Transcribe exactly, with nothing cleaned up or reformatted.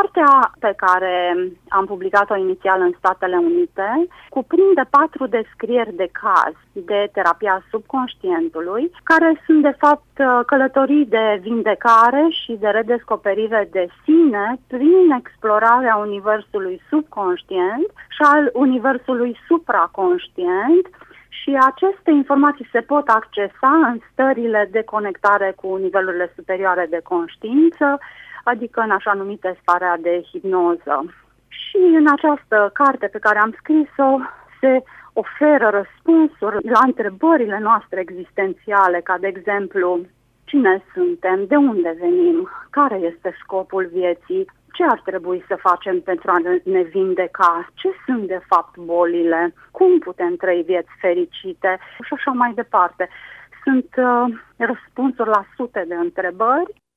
Cartea pe care am publicat-o inițial în Statele Unite cuprinde patru descrieri de caz de terapia subconștientului, care sunt de fapt călătorii de vindecare și de redescoperire de sine prin explorarea universului subconștient și al universului supraconștient. Și aceste informații se pot accesa în stările de conectare cu nivelurile superioare de conștiință, adică în așa numite starea de hipnoză. Și în această carte pe care am scris-o se oferă răspunsuri la întrebările noastre existențiale, ca de exemplu, cine suntem, de unde venim, care este scopul vieții, ce ar trebui să facem pentru a ne vindeca, ce sunt de fapt bolile, cum putem trăi vieți fericite și așa mai departe. Sunt uh, răspunsuri la sute de întrebări